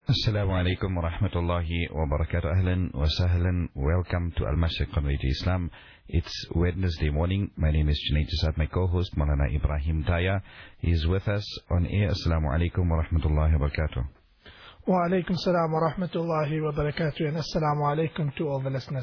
Assalamu alaikum wa rahmatullahi wa barakatuh. Ahlan wa sahlan. Welcome to Al-Mashriq on Radio Islam. It's Wednesday morning. My name is Junaid Jasad. My co-host Maulana Ibrahim Daya is with us on air. Assalamu alaikum wa rahmatullahi wa barakatuh. Wa alaikum salam wa rahmatullahi wa barakatuh. And assalamu alaikum to all the listeners.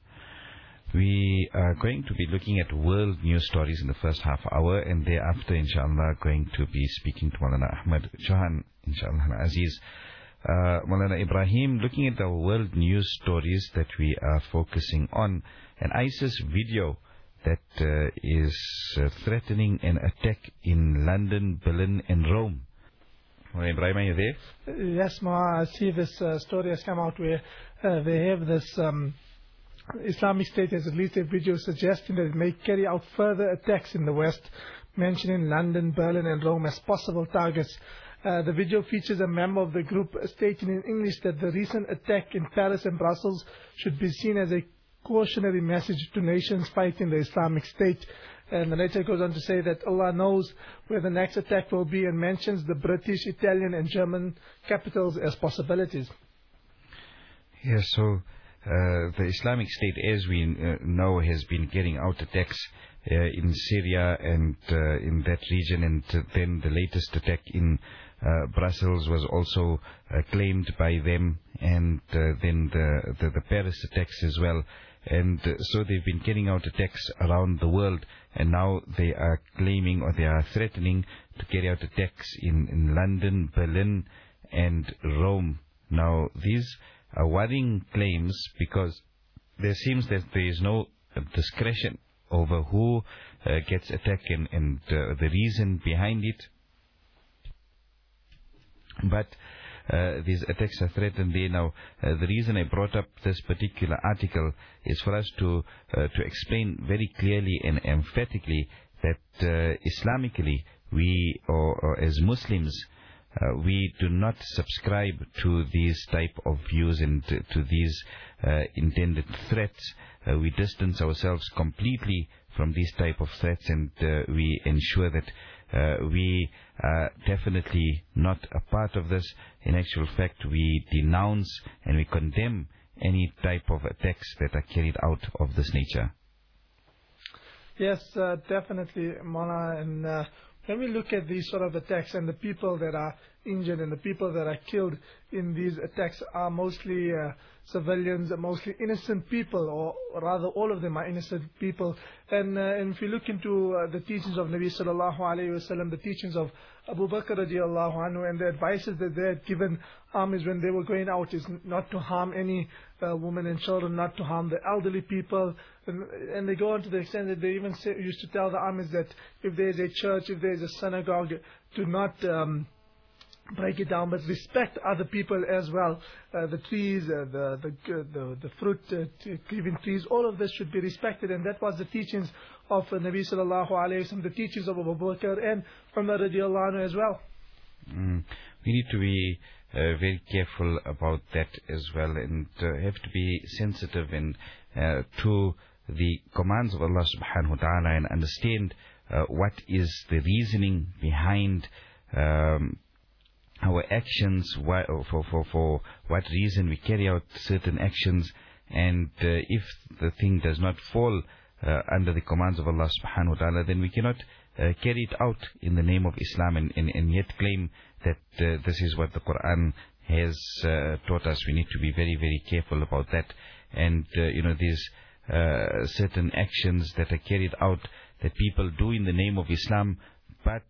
We are going to be looking at world news stories in the first half hour, and thereafter, inshallah, going to be speaking to Maulana Ahmad Johan, inshallah al-Aziz. Maulana Ibrahim, looking at the world news stories that we are focusing on, an ISIS video that is threatening an attack in London, Berlin and Rome. Maulana Ibrahim, are you there? Yes, Ma, I see this story has come out where they have this Islamic State has released a video suggesting that it may carry out further attacks in the West, mentioning London, Berlin and Rome as possible targets. The video features a member of the group stating in English that the recent attack in Paris and Brussels should be seen as a cautionary message to nations fighting the Islamic State. And the narrator goes on to say that Allah knows where the next attack will be and mentions the British, Italian and German capitals as possibilities. Yes, so the Islamic State, as we know, has been carrying out attacks in Syria and in that region, and then the latest attack in Brussels was also claimed by them, and then the Paris attacks as well. And so they've been carrying out attacks around the world, and now they are claiming, or they are threatening to carry out attacks in London, Berlin and Rome. Now these are worrying claims because there seems that there is no discretion over who gets attacked and the reason behind it. But these attacks are threatened there. Now, the reason I brought up this particular article is for us to explain very clearly and emphatically that Islamically, we, or as Muslims, we do not subscribe to these type of views and to these intended threats. We distance ourselves completely from these type of threats, and we ensure that we are definitely not a part of this. In actual fact, we denounce and we condemn any type of attacks that are carried out of this nature. Yes, definitely, Mona. And when we look at these sort of attacks and the people that are injured and the people that are killed in these attacks are mostly civilians, mostly innocent people, or rather all of them are innocent people. And if you look into the teachings of Nabi sallallahu alayhi wasallam, the teachings of Abu Bakr radiallahu anhu, and the advices that they had given armies when they were going out is not to harm any women and children, not to harm the elderly people. And they go on to the extent that they even used to tell the armies that if there is a church, if there is a synagogue, do not break it down, but respect other people as well. The trees, the fruit giving trees, all of this should be respected, and that was the teachings of Nabi sallallahu alayhi wa sallam, the teachings of Abu Bakr and Umar radiallahu anhu as well. We need to be very careful about that as well, and have to be sensitive and to the commands of Allah subhanahu wa ta'ala, and understand what is the reasoning behind our actions, for what reason we carry out certain actions, and if the thing does not fall under the commands of Allah subhanahu wa ta'ala, then we cannot carry it out in the name of Islam and yet claim that this is what the Quran has taught us. We need to be very, very careful about that. And these certain actions that are carried out that people do in the name of Islam, but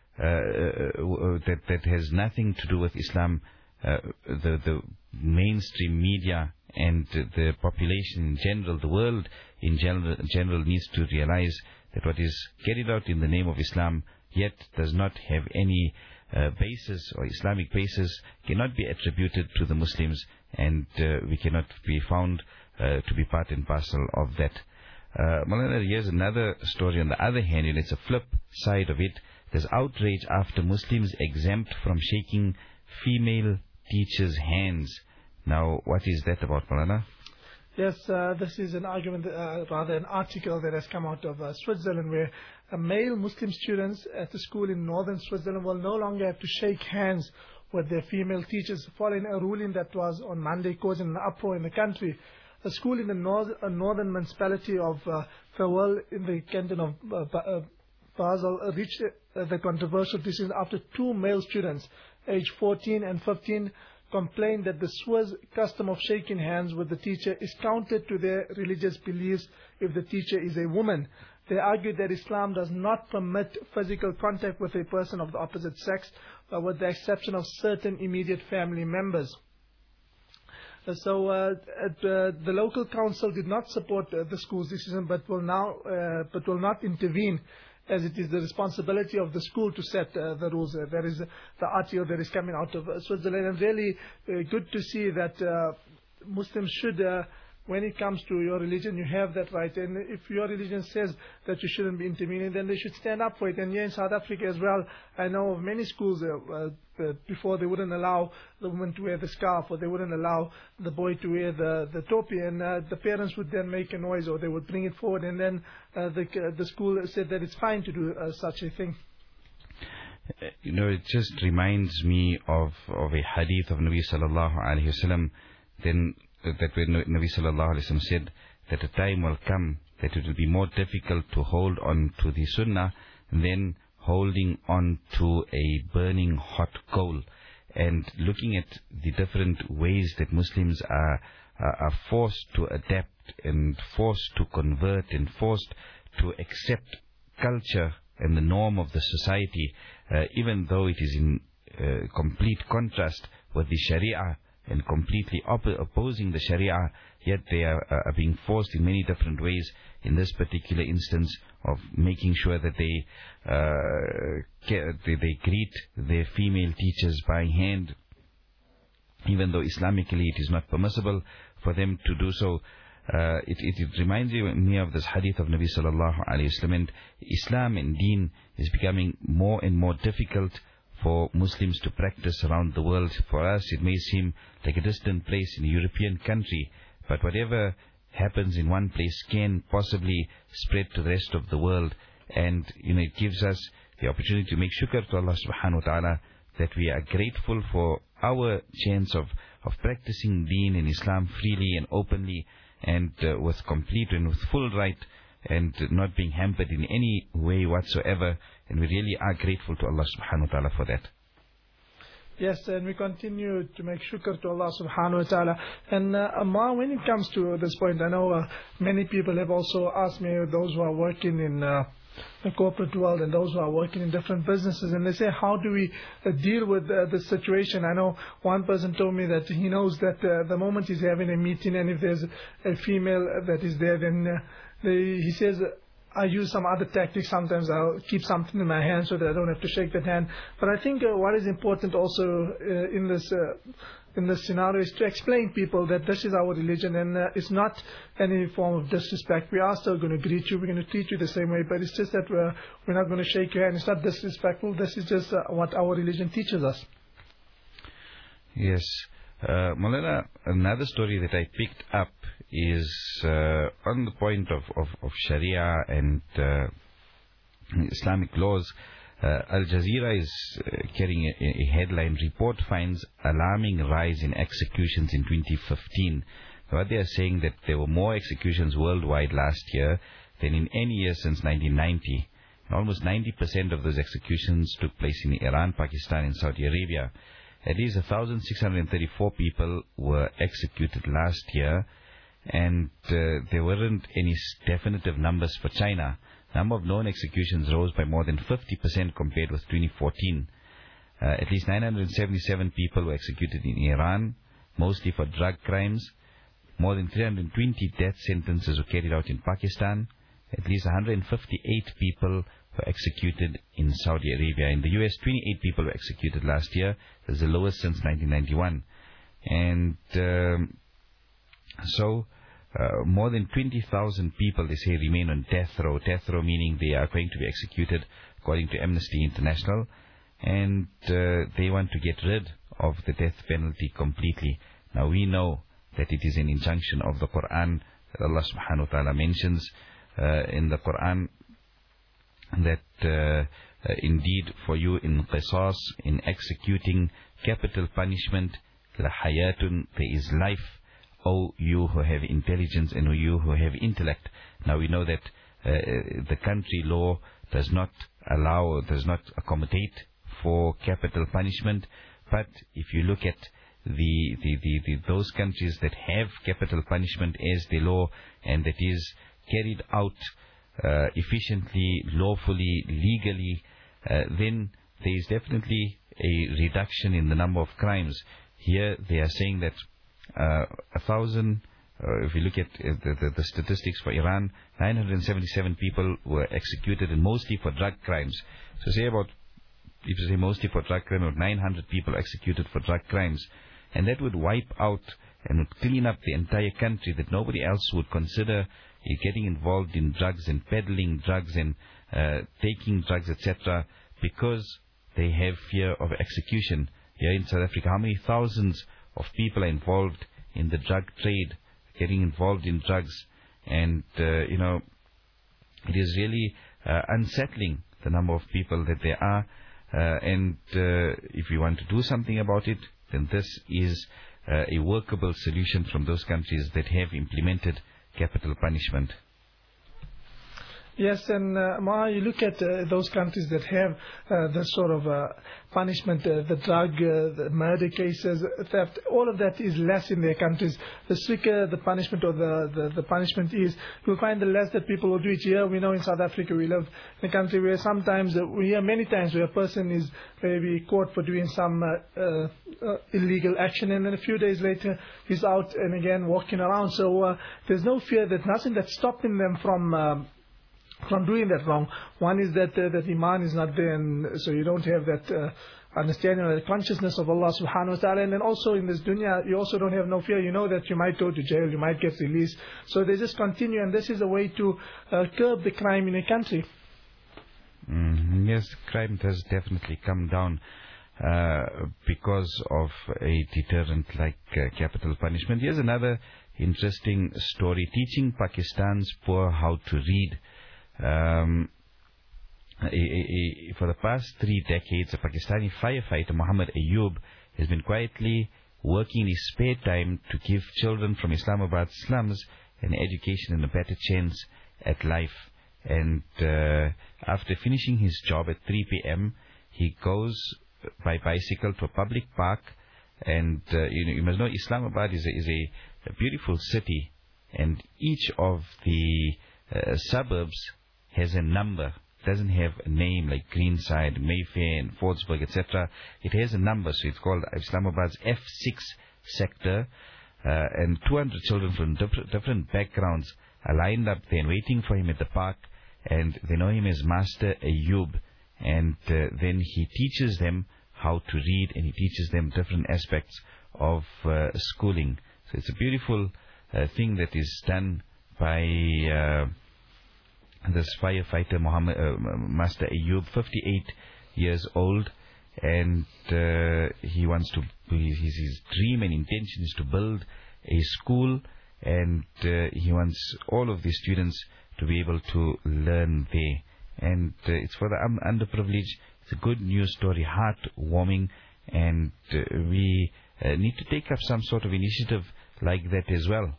that has nothing to do with Islam. The mainstream media and the population in general, the world in general needs to realize that what is carried out in the name of Islam yet does not have any basis or Islamic basis, cannot be attributed to the Muslims, and we cannot be found to be part and parcel of that. Maulana, here's another story on the other hand, and it's a flip side of it. There's outrage after Muslims exempt from shaking female teachers' hands. Now, what is that about, Maulana? Yes, this is an argument, rather an article that has come out of Switzerland, where male Muslim students at the school in northern Switzerland will no longer have to shake hands with their female teachers following a ruling that was on Monday causing an uproar in the country. A school in the northern municipality of Thawal in the canton of Basel reached the controversial decision after two male students, aged 14 and 15, complained that the Swiss custom of shaking hands with the teacher is counter to their religious beliefs if the teacher is a woman. They argued that Islam does not permit physical contact with a person of the opposite sex, with the exception of certain immediate family members. So the local council did not support the school's decision, but will not intervene, as it is the responsibility of the school to set the rules. There is the RTO that is coming out of Switzerland, and really good to see that Muslims should, when it comes to your religion, you have that right. And if your religion says that you shouldn't be intervening, then they should stand up for it. And here in South Africa as well, I know of many schools before they wouldn't allow the woman to wear the scarf, or they wouldn't allow the boy to wear the topi, and the parents would then make a noise, or they would bring it forward, and then the school said that it's fine to do such a thing. You know, it just reminds me of a hadith of Nabi sallallahu alaihi wasallam, then that when Nabi sallallahu alaihi wasallam said that a time will come that it will be more difficult to hold on to the sunnah than holding on to a burning hot coal. And looking at the different ways that Muslims are forced to adapt and forced to convert and forced to accept culture and the norm of the society, even though it is in complete contrast with the Sharia and completely opposing the Sharia, yet they are being forced in many different ways, in this particular instance of making sure that they greet their female teachers by hand, even though Islamically it is not permissible for them to do so. It reminds me of this hadith of Nabi sallallahu alayhi wasallam. And Islam and Deen is becoming more and more difficult for Muslims to practice around the world. For us, it may seem like a distant place in a European country, but whatever happens in one place can possibly spread to the rest of the world. And it gives us the opportunity to make shukr to Allah subhanahu wa ta'ala that we are grateful for our chance of practicing Deen and Islam freely and openly, and with complete and with full right, and not being hampered in any way whatsoever. And we really are grateful to Allah subhanahu wa ta'ala for that. Yes, and we continue to make shukr to Allah subhanahu wa ta'ala. And Ammar, when it comes to this point, I know many people have also asked me, those who are working in the corporate world and those who are working in different businesses, and they say, how do we deal with this situation? I know one person told me that he knows that the moment he's having a meeting, and if there's a female that is there, then he says, I use some other tactics. Sometimes I'll keep something in my hand so that I don't have to shake that hand. But I think what is important also in this scenario is to explain people that this is our religion, and it's not any form of disrespect. We are still going to greet you. We're going to treat you the same way, but it's just that we're not going to shake your hand. It's not disrespectful. This is just what our religion teaches us. Yes. Maulana, another story that I picked up is on the point of Sharia and Islamic laws. Al Jazeera is carrying a headline: report finds alarming rise in executions in 2015. What they are saying that there were more executions worldwide last year than in any year since 1990. And almost 90% of those executions took place in Iran, Pakistan and Saudi Arabia. At least 1,634 people were executed last year, and there weren't any definitive numbers for China. Number of known executions rose by more than 50% compared with 2014. At least 977 people were executed in Iran, mostly for drug crimes. More than 320 death sentences were carried out in Pakistan. At least 158 people were executed in Saudi Arabia. In the US, 28 people were executed last year. That's the lowest since 1991. And more than 20,000 people, they say, remain on death row. Death row meaning they are going to be executed according to Amnesty International. And they want to get rid of the death penalty completely. Now we know that it is an injunction of the Quran that Allah subhanahu wa ta'ala mentions in the Quran that indeed for you in qisas, in executing capital punishment. La hayatun, there is life. O you who have intelligence and O you who have intellect. Now we know that the country law does not allow or does not accommodate for capital punishment. But if you look at those countries that have capital punishment as the law, and that is carried out efficiently, lawfully, legally, then there is definitely a reduction in the number of crimes. Here they are saying that 1,000, if you look at the statistics for Iran, 977 people were executed, and mostly for drug crimes. So say about, if you say mostly for drug crime, about 900 people executed for drug crimes. And that would wipe out and would clean up the entire country, that nobody else would consider getting involved in drugs and peddling drugs and taking drugs, etc., because they have fear of execution. Here in South Africa, how many thousands of people are involved in the drug trade, getting involved in drugs? And, it is really unsettling, the number of people that there are. And if you want to do something about it, then this is a workable solution from those countries that have implemented capital punishment. Yes, and you look at those countries that have this sort of punishment, the drug, the murder cases, theft, all of that is less in their countries. The stricter the punishment or the punishment is, you'll find the less that people will do it. Here, we know in South Africa, we live in a country where sometimes, we hear many times where a person is maybe caught for doing some illegal action, and then a few days later, he's out and again walking around. So there's no fear, there's nothing that's stopping them from doing that wrong. One is that iman is not there, and so you don't have that understanding or the consciousness of Allah subhanahu wa ta'ala. And then also in this dunya, you also don't have no fear. You know that you might go to jail, you might get released. So they just continue, and this is a way to curb the crime in a country. Yes, crime does definitely come down because of a deterrent like capital punishment. Here's another interesting story, teaching Pakistan's poor how to read. For the past 3 decades, a Pakistani firefighter, Muhammad Ayub, has been quietly working in his spare time to give children from Islamabad's slums an education and a better chance at life. And after finishing his job at 3 p.m., he goes by bicycle to a public park. And you must know Islamabad is a beautiful city, and each of the suburbs has a number. It doesn't have a name like Greenside, Mayfair, and Fordsburg, etc. It has a number, so it's called Islamabad's F6 sector. And 200 children from different backgrounds are lined up there and waiting for him at the park. And they know him as Master Ayub. And then he teaches them how to read, and he teaches them different aspects of schooling. So it's a beautiful thing that is done by this firefighter, Master Ayub, 58 years old, and he wants to. His dream and intention is to build a school, and he wants all of the students to be able to learn there. And it's for the underprivileged. It's a good news story, heartwarming, and we need to take up some sort of initiative like that as well.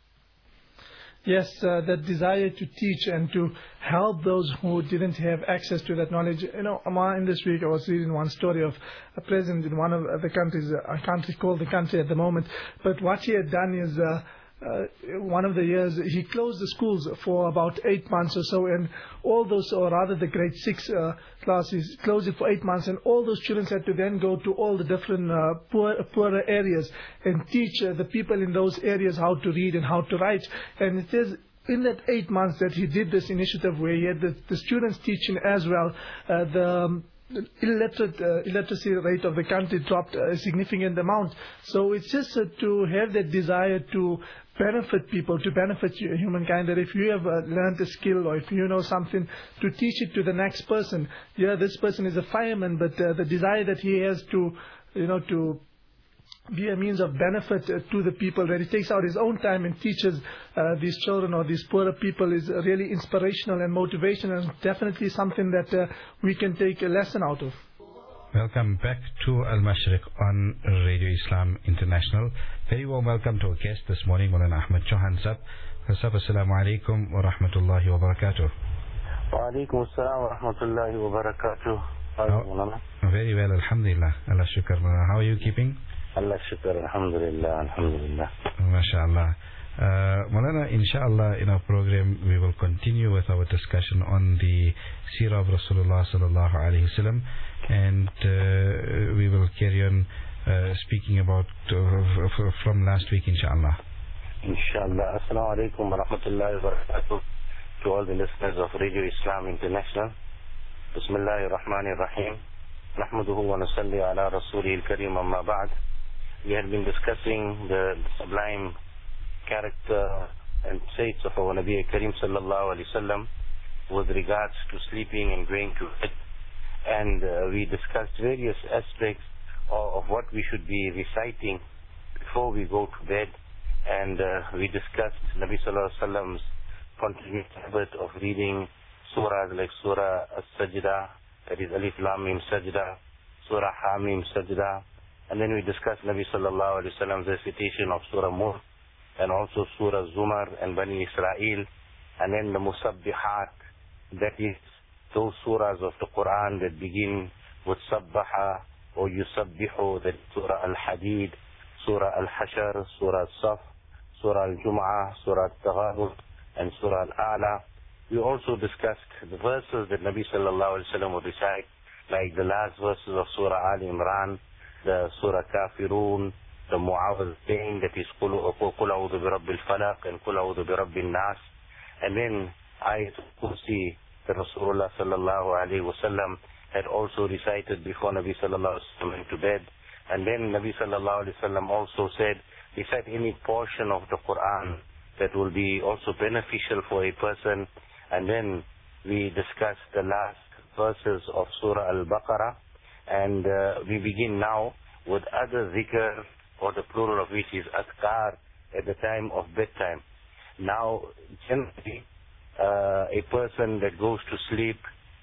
Yes, that desire to teach and to help those who didn't have access to that knowledge. In this week I was reading one story of a president in one of the countries. I can't recall the country at the moment, but what he had done is one of the years he closed the schools for about 8 months or so, and all those, or rather the grade 6 classes, closed it for 8 months, and all those children had to then go to all the different poorer areas and teach the people in those areas how to read and how to write. And it is in that 8 months that he did this initiative where he had the students teaching as well. The illiteracy rate of the country dropped a significant amount. So it's just to have that desire to benefit people, to benefit humankind, that if you have learned a skill or if you know something, to teach it to the next person. Yeah, this person is a fireman, but the desire that he has to be a means of benefit to the people, that he takes out his own time and teaches these children or these poorer people, is really inspirational and motivational, and definitely something that we can take a lesson out of. Welcome back to Al-Mashriq on Radio Islam International. Very warm welcome to our guest this morning, Maulana Ahmad Chauhan Sahab. Assalamu alaikum wa rahmatullahi wa barakatuh. Wa alaikum assalam wa rahmatullahi wa barakatuh. How are you, Maulana? Very well, alhamdulillah. Allah shukr, Maulana. How are you keeping? Allah shukr, alhamdulillah, alhamdulillah. MashaAllah. Maulana, inshallah, in our program we will continue with our discussion on the Seerah of Rasulullah sallallahu alayhi wasallam, and we will carry on speaking about from last week, inshallah. Inshallah. Assalamu alaikum wa rahmatullahi wa barakatuh to all the listeners of Radio Islam International. Bismillahir Rahmanir Rahim. Nahmaduhu wa nusalli ala Rasulihil Kareem, amma ba'd. We have been discussing the sublime character and traits of our Nabi Kareem sallallahu alayhi wasallam with regards to sleeping and going to bed, and we discussed various aspects of what we should be reciting before we go to bed, and we discussed Nabi sallallahu alayhi wasallam's continuous habit of reading surahs like Surah As-Sajdah, that is Alif Lam Mim Sajdah, Surah Hamim Sajdah, and then we discussed Nabi sallallahu alayhi wasallam's recitation of Surah Mulk, and also Surah Zumar and Bani Israel, and then the Musabbihat, that is those surahs of the Quran that begin with Sabbaha or Yusabbihu, that is Surah Al-Hadid, Surah Al-Hashar, Surah Al-Saf, Surah Al-Jum'ah, Surah Al-Taghabun, and Surah Al-A'la. We also discussed the verses that Nabi sallallahu alayhi wa sallam would recite, like the last verses of Surah Al Imran, the Surah Kafirun, the Mu'awwidhatain, that is Qul A'udhu bi Rabbil Falaq and Qul A'udhu bi Rabbin Nas, and then Ayatul Kursi that Rasulullah sallallahu alayhi wa sallam had also recited before Nabi sallallahu alayhi wa sallam went to bed. And then Nabi sallallahu alayhi wa sallam also said, recite any portion of the Quran that will be also beneficial for a person. And then we discussed the last verses of Surah Al-Baqarah, and we begin now with other zikr, or the plural of which is adhkar, at the time of bedtime. Now, generally, a person that goes to sleep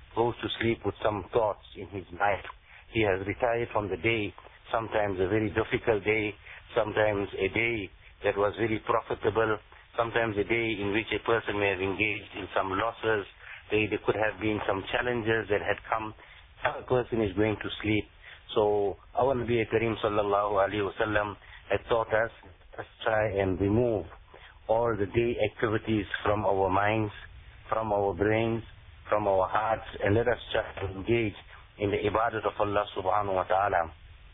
with some thoughts in his mind. He has retired from the day, sometimes a very difficult day, sometimes a day that was very profitable, sometimes a day in which a person may have engaged in some losses. There could have been some challenges that had come. A person is going to sleep. So our Nabi Kareem sallallahu alayhi wa sallam had taught us, let's try and remove all the day activities from our minds, from our brains, from our hearts, and let us try to engage in the ibadat of Allah subhanahu wa ta'ala.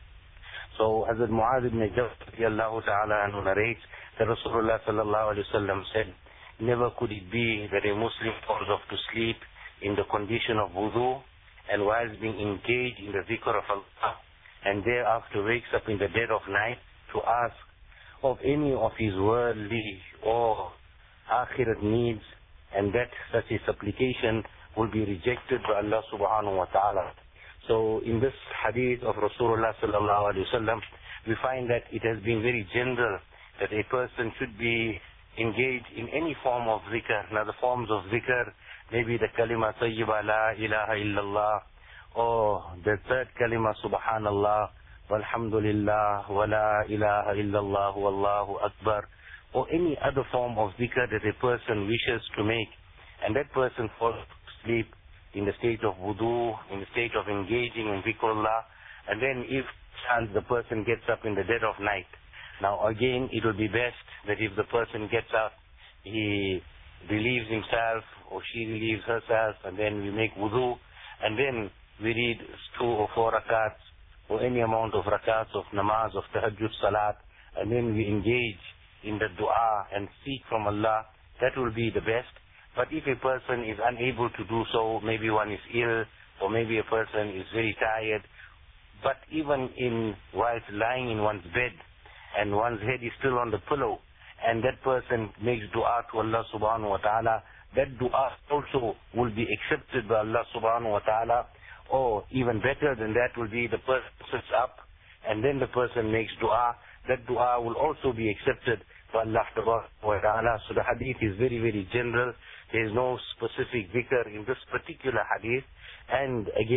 So Hazrat Mu'adh ibn Jabal radiallahu ta'ala anhu narrates that Rasulullah sallallahu alayhi wa sallam said, never could it be that a Muslim falls off to sleep in the condition of wudu, and whilst being engaged in the zikr of Allah, and thereafter wakes up in the dead of night to ask of any of his worldly or akhirat needs, and that such a supplication will be rejected by Allah subhanahu wa ta'ala. So in this hadith of Rasulullah sallallahu alayhi wa sallam, we find that it has been very general that a person should be engaged in any form of zikr. Now the forms of zikr, maybe the kalima tayyiba la ilaha illallah, or the third kalima subhanallah, walhamdulillah, wa la ilaha illallah, wallahu akbar, or any other form of zikr that a person wishes to make, and that person falls asleep in the state of wudu, in the state of engaging in zikrullah, and then if chance the person gets up in the dead of night. Now again, it will be best that if the person gets up, he relieves himself or she relieves herself, and then we make wudu, and then we read 2 or 4 rakats or any amount of rakats of namaz, of tahajjud salat, and then we engage in the dua and seek from Allah. That will be the best. But if a person is unable to do so, maybe one is ill, or maybe a person is very tired, but even whilst lying in one's bed and one's head is still on the pillow, and that person makes dua to Allah subhanahu wa ta'ala, that dua also will be accepted by Allah subhanahu wa ta'ala. Or even better than that will be the person sits up and then the person makes dua. That dua will also be accepted by Allah subhanahu wa ta'ala. So the hadith is very, very general. There is no specific dhikr in this particular hadith. And again,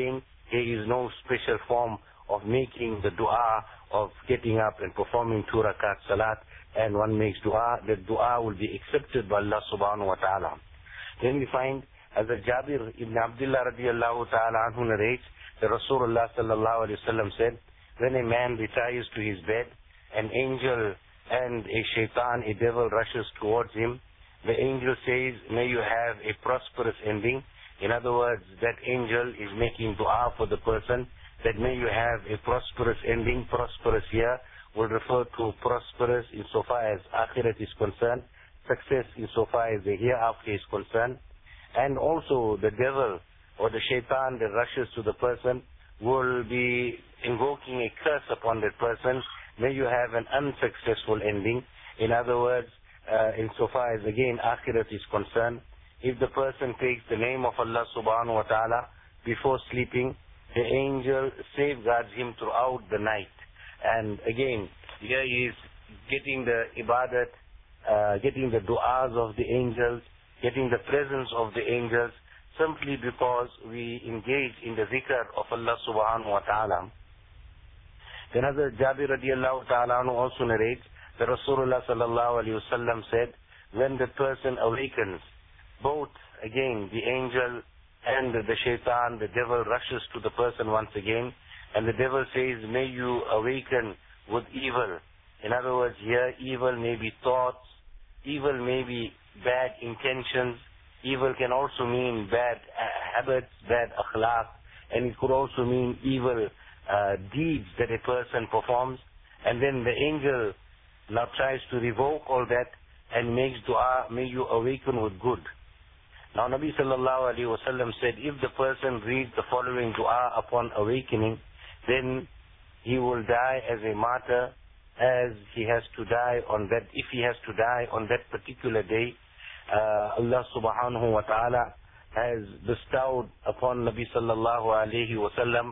there is no special form of making the dua of getting up and performing 2 rakat salat, and one makes dua, the dua will be accepted by Allah subhanahu wa ta'ala. Then we find, as Jabir ibn Abdullah radiallahu ta'ala anhu narrates, the Rasulullah sallallahu alayhi wa sallam said, when a man retires to his bed, an angel and a shaitan, a devil, rushes towards him. The angel says, may you have a prosperous ending. In other words, that angel is making dua for the person, that may you have a prosperous ending. Prosperous here will refer to prosperous insofar as akhirat is concerned, success insofar as the hereafter is concerned. And also the devil or the shaitan that rushes to the person will be invoking a curse upon that person. May you have an unsuccessful ending. In other words, insofar as again akhirat is concerned, if the person takes the name of Allah subhanahu wa ta'ala before sleeping, the angel safeguards him throughout the night. And again, here he is getting the ibadat, getting the du'as of the angels, getting the presence of the angels, simply because we engage in the zikr of Allah subhanahu wa ta'ala. Then Hazrat Jabir radiallahu ta'ala anhu also narrates that Rasulullah sallallahu alayhi wa sallam said, when the person awakens, both again the angel and the shaitan, the devil, rushes to the person once again, and the devil says, may you awaken with evil. In other words, here evil may be thoughts, evil may be bad intentions, evil can also mean bad habits, bad akhlaq, and it could also mean evil deeds that a person performs. And then the angel now tries to revoke all that and makes dua, may you awaken with good. Now Nabi sallallahu alayhi wa sallam said, if the person reads the following dua upon awakening, then he will die as a martyr, as he has to die on that, if he has to die on that particular day. Allah subhanahu wa ta'ala has bestowed upon Nabi sallallahu alayhi wa sallam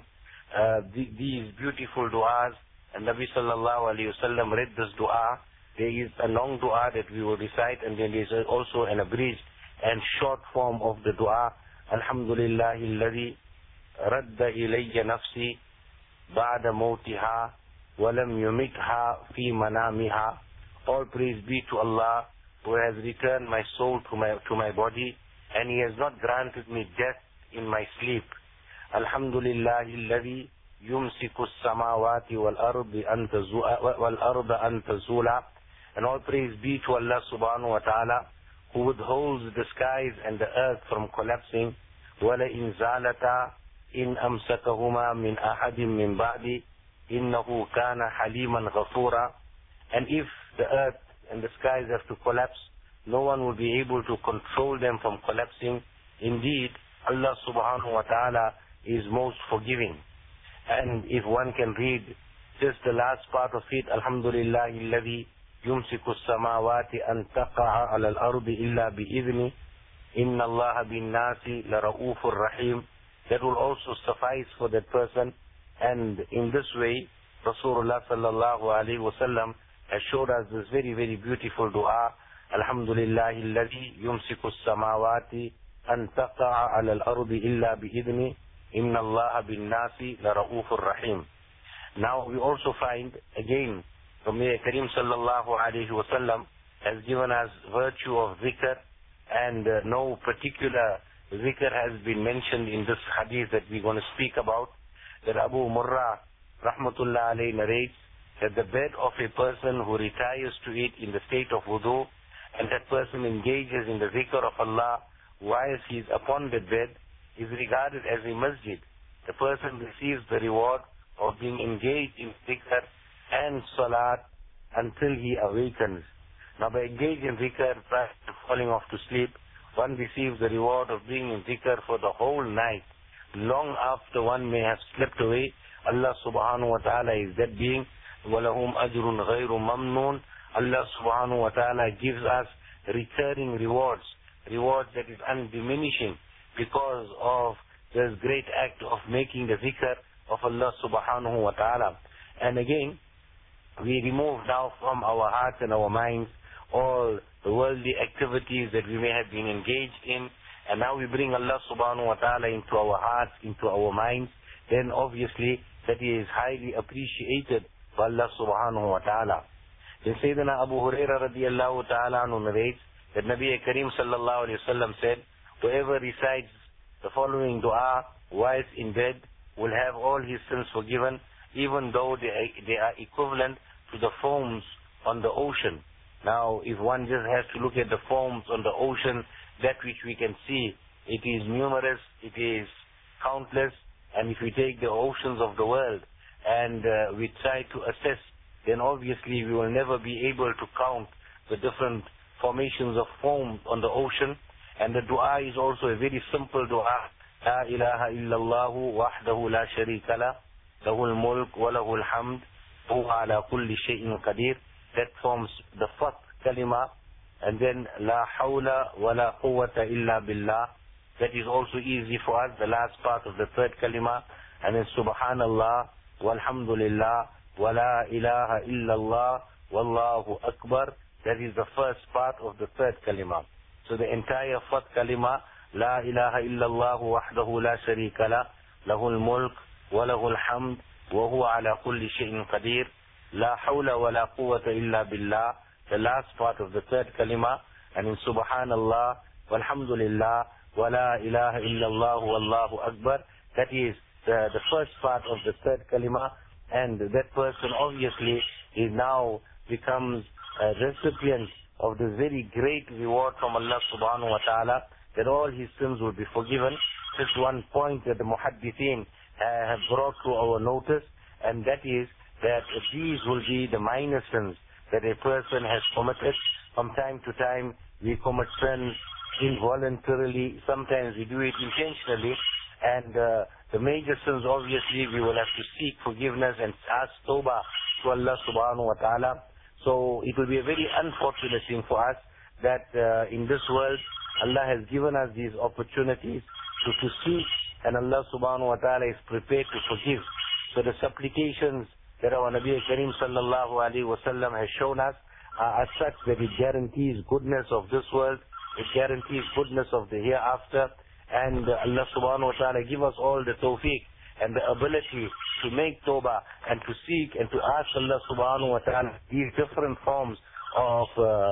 these beautiful du'as, and Nabi sallallahu alayhi wa sallam read this du'a. There is a long du'a that we will recite, and then there is also an abridged and short form of the du'a. Alhamdulillahi alladhi radda ilayya nafsi ba'da mawtiha wa lam yumitha fi manamiha. All praise be to Allah, who has returned my soul to my body, and He has not granted me death in my sleep. Alhamdulillahi alladhi yumsiku as-samawati wal arda an tazula. And all praise be to Allah subhanahu wa ta'ala, who withholds the skies and the earth from collapsing. Wala in zalata in amsakahuma min ahadin min ba'di innahu kana haliman ghafura. And if the earth and the skies have to collapse, no one will be able to control them from collapsing. Indeed, Allah subhanahu wa ta'ala is most forgiving. And if one can read just the last part of it, Alhamdulillahi alladhi yumsiku as-samawati an taqa'a 'ala al-ardi illa bi'idhni inna Allaha bin-nasi la-ra'ufur rahim, that will also suffice for that person. And in this way, Rasulullah sallallahu alayhi wa sallam has showed us this very, very beautiful dua. Alhamdulillahi alladhi yumsiku as-samawati an taqa'a 'ala al-ardi illa bi'idhni inna Allaha bin-nasi la-ra'ufur rahim. Now we also find again, the Prophet Kareem sallallahu alayhi wa sallam has given us virtue of zikr, and no particular zikr has been mentioned in this hadith that we're going to speak about. That Abu Murrah rahmatullah alayhi narrates that the bed of a person who retires to it in the state of wudu, and that person engages in the zikr of Allah whilst he is upon the bed, is regarded as a masjid. The person receives the reward of being engaged in zikr and salat until he awakens. Now by engaging in zikr prior to falling off to sleep, one receives the reward of being in zikr for the whole night. Long after one may have slept away, Allah subhanahu wa ta'ala is that being. وَلَهُمْ أَجْرٌ غَيْرُ مَمْنُونَ. Allah subhanahu wa ta'ala gives us recurring rewards, rewards that is undiminishing, because of this great act of making the zikr of Allah subhanahu wa ta'ala. And again, we remove now from our hearts and our minds all the worldly activities that we may have been engaged in, and now we bring Allah subhanahu wa ta'ala into our hearts, into our minds, then obviously that is highly appreciated by Allah subhanahu wa ta'ala. Then Sayyidina Abu Hurairah radiallahu ta'ala anhu narrates that Nabi Kareem sallallahu alayhi wa sallam said, whoever recites the following dua whilst in bed will have all his sins forgiven, even though they are equivalent to the foams on the ocean. Now, if one just has to look at the foams on the ocean, that which we can see, it is numerous, it is countless, and if we take the oceans of the world and we try to assess, then obviously we will never be able to count the different formations of foam on the ocean. And the dua is also a very simple dua. La ilaha illallahu wahdahu la sharika la, lahul mulk wa lahul hamd, huwa ala kulli shay'in qadir. That forms the first kalima. And then la hawla wa la quwwata illa billah. That is also easy for us, the last part of the third kalima. And then subhanallah, walhamdulillah, wa la ilaha illallah, wallahu akbar. That is the first part of the third kalima. So the entire fourth kalima, La ilaha illallah wahdahu la sharika la, lahul mulk wa lahul hamd, wa huwa ala kulli shay'in qadir, la hawla wa la quwwata illa billah. The last part of the third kalima, and in subhanallah, walhamdulillah, wa la ilaha illallah, wallahu akbar. That is the first part of the third kalima, and that person obviously is now becomes a recipient of this very great reward from Allah subhanahu wa ta'ala, that all his sins will be forgiven. Just one point that the muhaddithin have brought to our notice, and that is that these will be the minor sins that a person has committed. From time to time we commit sins involuntarily, sometimes we do it intentionally, and the major sins obviously we will have to seek forgiveness and ask tawbah to Allah subhanahu wa ta'ala. So it will be a very unfortunate thing for us that in this world Allah has given us these opportunities to seek, and Allah subhanahu wa ta'ala is prepared to forgive. So the supplications that our Nabi Kareem sallallahu alayhi wa sallam has shown us are such that it guarantees goodness of this world, it guarantees goodness of the hereafter, and Allah subhanahu wa ta'ala give us all the tawfiq and the ability to make tawbah and to seek and to ask Allah subhanahu wa ta'ala these different forms of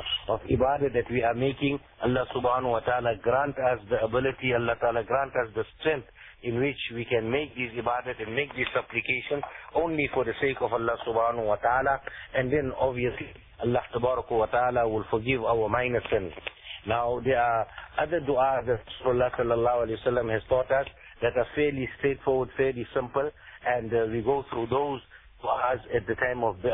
ibadah that we are making. Allah subhanahu wa ta'ala grant us the ability, Allah ta'ala grant us the strength in which we can make these ibadat and make these supplications only for the sake of Allah subhanahu wa ta'ala. And then obviously Allah wa ta'ala will forgive our minor sins. Now there are other du'as that Rasulullah sallallahu alayhi wa sallam has taught us that are fairly straightforward, fairly simple, and we go through those du'as at the time of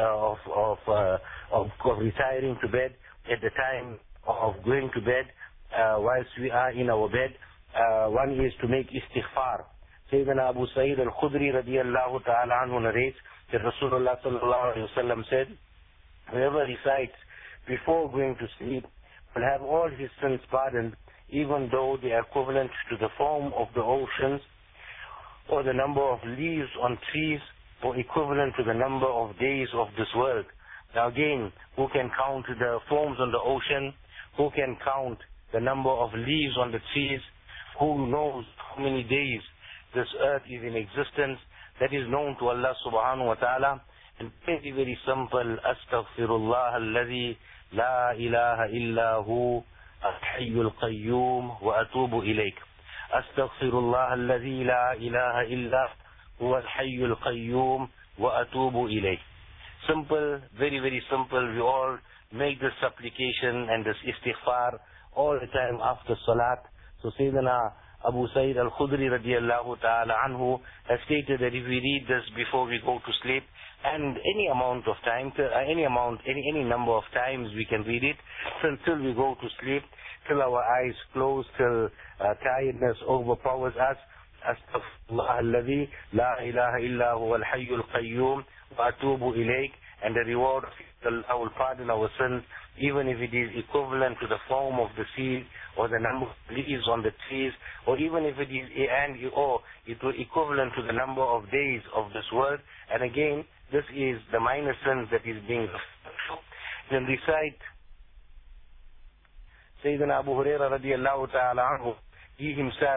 retiring to bed, at the time of going to bed, whilst we are in our bed. One is to make istighfar. Sayyidina Abu Sa'id al-Khudri radiyallahu ta'ala anhu narrates that Rasulullah sallallahu alayhi wa sallam said, whoever recites before going to sleep will have all his sins pardoned, even though they are equivalent to the foam of the oceans, or the number of leaves on trees, or equivalent to the number of days of this world. Now again, who can count the foams on the ocean? Who can count the number of leaves on the trees? Who knows how many days this earth is in existence? That is known to Allah subhanahu wa ta'ala. And very, very simple, astaghfirullah alladhi la ilaha illa hu al-hayyul qayyum wa atubu ilayk. Astaghfirullah alladhi la ilaha illa hu al-hayyul qayyum wa atubu ilayk. Simple, very, very simple. We all make this supplication and this istighfar all the time after salat. So Sayyidina Abu Sa'id al-Khudri radiyallahu ta'ala anhu has stated that if we read this before we go to sleep, and any amount of time, any number of times we can read it until we go to sleep, till our eyes close, till tiredness overpowers us. Astaghfirullah alladhi la ilaha illa huwa al-hayyul qayyum wa atubu ilayk. And the reward of Allah will pardon our sins, even if it is equivalent to the foam of the sea, or the number of leaves on the trees, or even if it is it will equivalent to the number of days of this world. And again, this is the minor sins that is being then recite. Sayyidina Abu Hurairah radiyallahu ta'ala anhu, he himself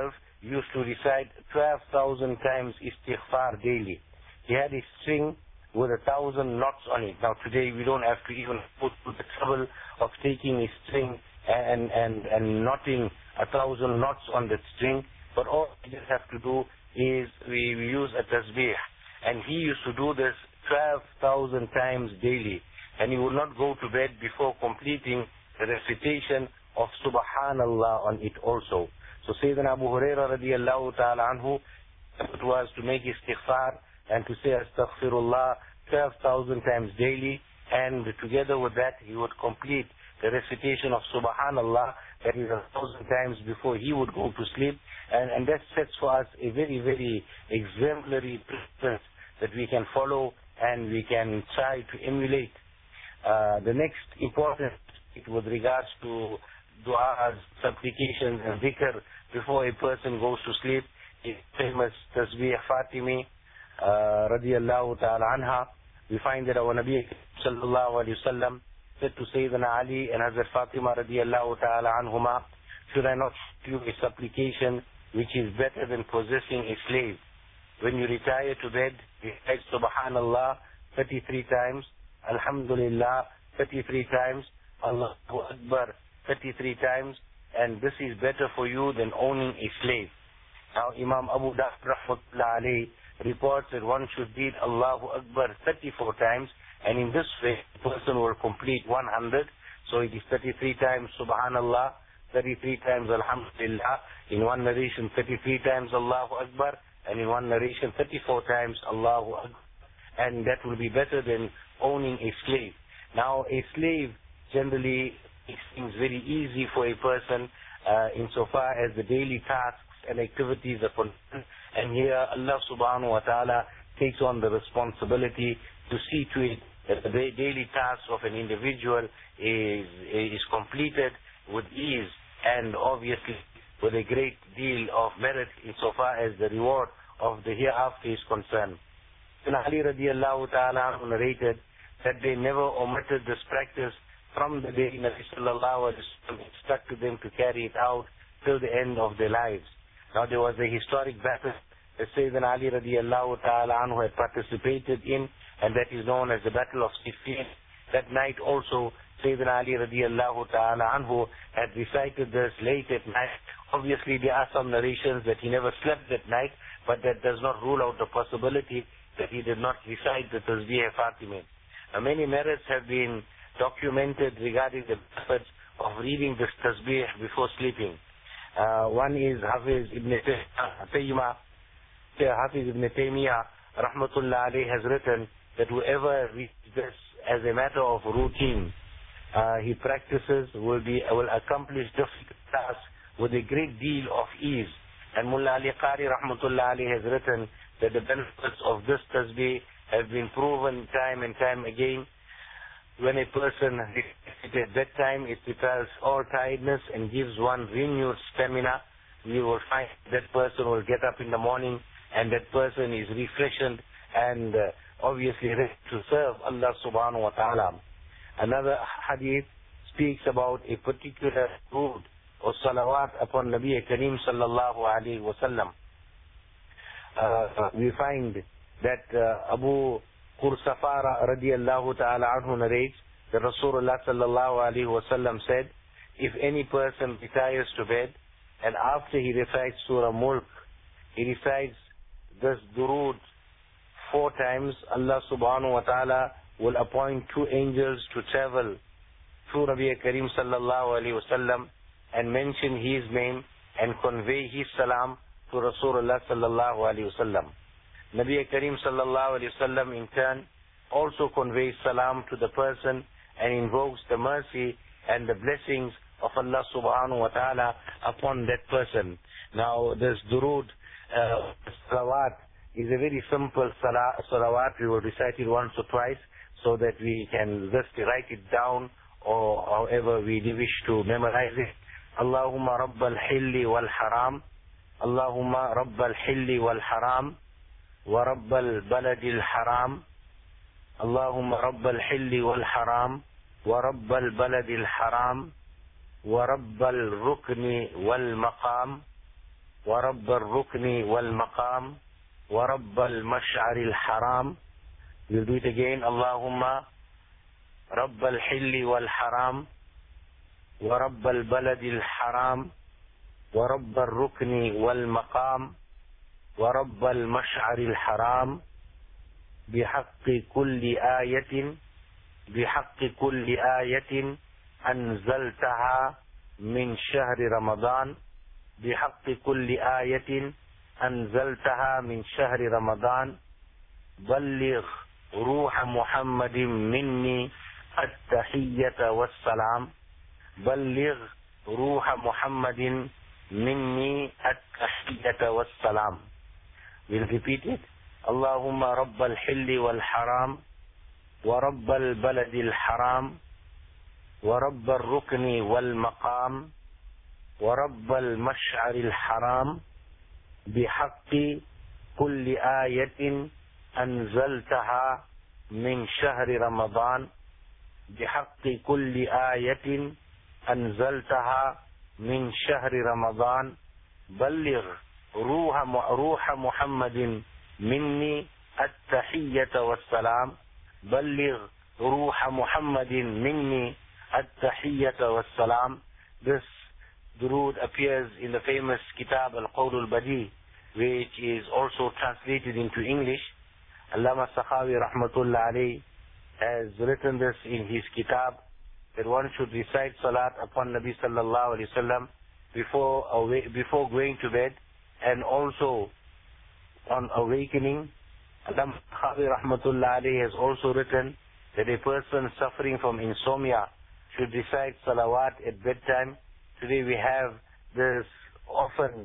used to recite 12,000 times istighfar daily. He had a string with 1,000 knots on it. Now today we don't have to even put the trouble of taking a string and knotting 1,000 knots on that string, but all we just have to do is we use a tasbih. And he used to do this 12,000 times daily, and he would not go to bed before completing the recitation of Subhanallah on it also. So Sayyidina Abu Hurairah radiallahu ta'ala anhu, it was to make istighfar and to say astaghfirullah 12,000 times daily, and together with that he would complete the recitation of Subhanallah, that is 1,000 times before he would go to sleep, and that sets for us a very, very exemplary practice that we can follow and we can try to emulate. The next important with regards to du'as, supplications and dhikr before a person goes to sleep is famous Tasbih Fatimi radiallahu ta'ala anha. We find that our Nabi sallallahu alayhi wa sallam said to Sayyidina Ali and Hazrat Fatima radiallahu ta'ala anhuma, should I not do a supplication which is better than possessing a slave? When you retire to bed, recite Subhanallah 33 times, Alhamdulillah 33 times, Allahu Akbar 33 times, and this is better for you than owning a slave. Now Imam Abu Dawud rahmatullah alayhi reports that one should read Allahu Akbar 34 times, and in this way the person will complete 100. So it is 33 times Subhanallah, 33 times Alhamdulillah, in one narration 33 times Allahu Akbar, and in one narration 34 times Allahu Akbar, and that will be better than owning a slave. Now a slave generally makes things very easy for a person insofar as the daily tasks and activities are concerned, and here Allah subhanahu wa ta'ala takes on the responsibility to see to it that the daily tasks of an individual is completed with ease and obviously with a great deal of merit insofar as the reward of the hereafter is concerned. And Ali radiallahu ta'ala narrated that they never omitted this practice from the day Nabi sallallahu alayhi wa sallam instructed them to carry it out till the end of their lives. Now there was a historic battle that Sayyidina Ali radiallahu ta'ala anhu had participated in, and that is known as the Battle of Siffin. That night also Sayyidina Ali radiallahu ta'ala anhu had recited this late at night. Obviously there are some narrations that he never slept that night, but that does not rule out the possibility that he did not recite the Tasbih Fatimi. Many merits have been documented regarding the methods of reading this Tasbih before sleeping. One is Hafiz ibn Taymiyyah rahmatullah alayhi has written that whoever reads this as a matter of routine, he practices will accomplish difficult tasks with a great deal of ease. And Mullah Ali Qari rahmatullah alayhi has written that the benefits of this tasbih have been proven time and time again. When a person recits at bedtime, it repels all tiredness and gives one renewed stamina. You will find that person will get up in the morning and that person is refreshed and obviously ready to serve Allah subhanahu wa ta'ala. Another hadith speaks about a particular root or salawat upon Nabi Kareem sallallahu alayhi wa sallam. We find that Abu Qursafara radiallahu ta'ala anhu narrates that Rasulullah sallallahu alayhi wa sallam said, if any person retires to bed and after he recites Surah Mulk, he recites this durood 4 times, Allah subhanahu wa ta'ala will appoint 2 angels to travel through Nabi Kareem sallallahu alayhi wa sallam and mention his name and convey his salam to Rasulullah sallallahu alayhi wa sallam. Nabi Kareem sallallahu alayhi wa sallam in turn also conveys salam to the person and invokes the mercy and the blessings of Allah subhanahu wa ta'ala upon that person. Now this durood, salawat, is a very simple salawat. We will recite it once or twice so that we can just write it down or however we wish to memorize it. Allahumma rabbal hilli wal haram, Allahumma rabbal hilli wal haram, wa rabbal baladil haram, Allahumma rabbal hilli wal haram, wa rabbal baladil haram, wa rabbal rukni wal maqam, ورب الركن والمقام ورب المشعر الحرام. We'll do it again. اللهم رب الحل والحرام ورب البلد الحرام ورب الركن والمقام ورب المشعر الحرام بحق كل آية أنزلتها من شهر رمضان بحق كل آية أنزلتها من شهر رمضان بلغ روح محمد مني التحية والسلام بلغ روح محمد مني التحية والسلام. We'll repeat it. اللهم رب الحل والحرام ورب البلد الحرام ورب الركن والمقام ورب المشعر الحرام بحق كل آية أنزلتها من شهر رمضان بحق كل آية أنزلتها من شهر رمضان بلغ روح محمد مني التحية والسلام بلغ روح محمد مني التحية والسلام. This durood appears in the famous Kitab Al-Qawl Al-Badi, which is also translated into English. Allama Sakhawi Rahmatullah Alayhi has written this in his Kitab, that one should recite Salat upon Nabi Sallallahu Alaihi Wasallam before going to bed, and also on awakening. Allama Sakhawi Rahmatullah Alayhi has also written that a person suffering from insomnia should recite Salawat at bedtime. Today we have this often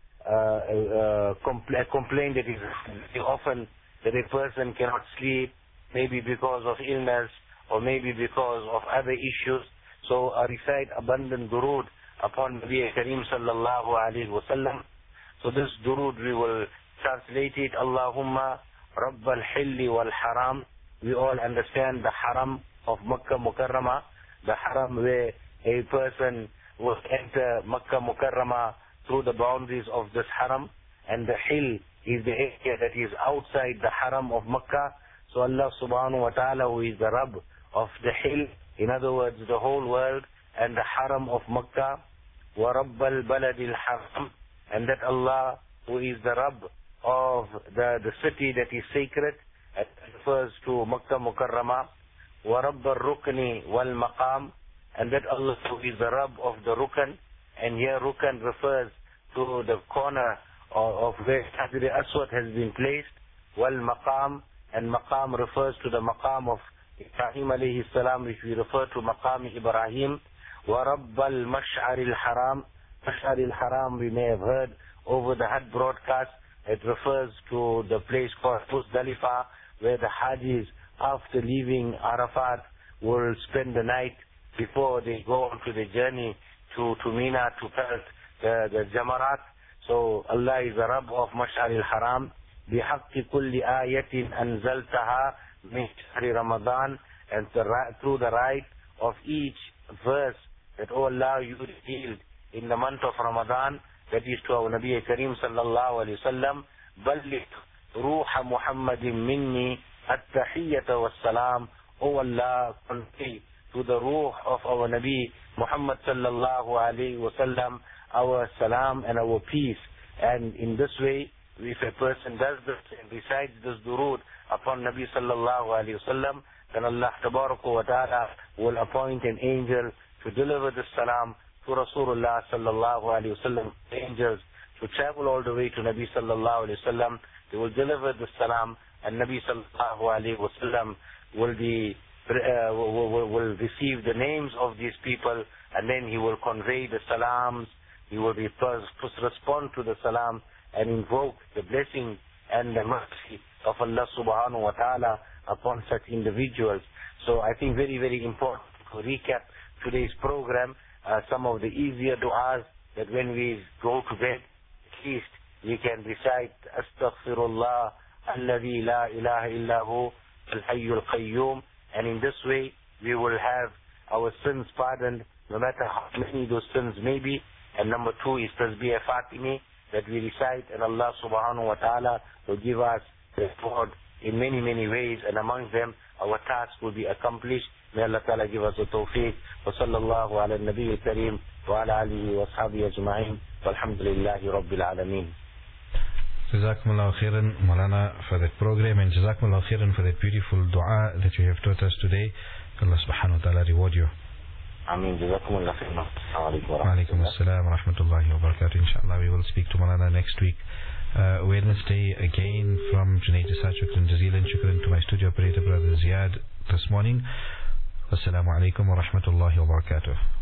complaint that is often that a person cannot sleep, maybe because of illness or maybe because of other issues. So recite abundant durood upon Nabi Kareem Sallallahu Alaihi Wasallam. So this durood we will translate it. Allahumma Rabb al-Hilli wal-Haram. We all understand the Haram of Makkah Mukarramah, the Haram where a person will enter Makkah Mukarramah through the boundaries of this Haram, and the Hill is the area that is outside the Haram of Makkah. So Allah subhanahu wa ta'ala, who is the Rabb of the Hill, in other words the whole world, and the Haram of Makkah, wa Rabbal Balad al-Haram, and that Allah who is the Rabb of the city that is sacred, it refers to Makkah Mukarramah, wa Rabbal Rukni wal Maqam, and that Allah who is the Rabb of the Rukan, and here Rukan refers to the corner of where Hajar Aswad has been placed, wal Maqam, and Maqam refers to the Maqam of Ibrahim alayhi salam, which we refer to Maqam Ibrahim, wa Rabbal Mash'ar al-Haram. Mash'ar al-Haram we may have heard over the Hajj broadcast. It refers to the place called Muzdalifah, where the Hajis, after leaving Arafat, will spend the night before they go on to the journey to Mina to pelt the Jamarat. So Allah is the Rabb of Mash'ar al-Haram. بِحَقِّ كُلِّ آيَةٍ أَنزَلْتَهَا مِنْ شَهْرِ Ramadan, and through the right of each verse that, oh Allah, you revealed in the month of Ramadan, that is to our Nabi Kareem Sallallahu Alaihi Wasallam, بَلِّغْ رُوحَ مُحَمَّدٍ مِنِّي التَّحِيَّةَ وَالسَّلَامُ. Oh Allah, convey to the ruh of our Nabi Muhammad Sallallahu Alaihi Wasallam our salam and our peace. And in this way, if a person does this and recites this durood upon Nabi Sallallahu Alaihi Wasallam, then Allah Tabaraka wa Ta'ala will appoint an angel to deliver the salam to Rasulullah Sallallahu Alaihi Wasallam. Angels to travel all the way to Nabi Sallallahu Alaihi Wasallam. They will deliver the salam, and Nabi Sallallahu Alaihi Wasallam will receive the names of these people, and then he will convey the salams. He will respond to the salam and invoke the blessing and the mercy of Allah subhanahu wa ta'ala upon such individuals. So I think very, very important to recap today's program, some of the easier du'as that when we go to bed, at least we can recite Astaghfirullah alladhi la ilaha illahu al-hayyul qayyum, and in this way we will have our sins pardoned, no matter how many those sins may be. And number two is Tasbih Fatimi, that we recite, and Allah subhanahu wa ta'ala will give us reward in many, many ways, and amongst them, our task will be accomplished. May Allah ta'ala give us the tawfiq. Wa sallallahu ala nabi al-kareem wa ala alihi wa ashabihi ajma'in. Walhamdulillahi rabbil alameen. Jazakumullah khairan, Maulana, for that program, and Jazakumullah khairan for that beautiful dua that you have taught us today. Allah subhanahu wa ta'ala reward you. Ameen. Jazakumullah khairan. Wa alaikum assalam wa rahmatullahi wa barakatuh. Inshallah, we will speak to Maulana next week. Wednesday again from Junaid Jasad. Shukran jazeelan. Shukran to my studio operator brother Ziad this morning. Assalamu alaikum wa rahmatullahi wa barakatuh.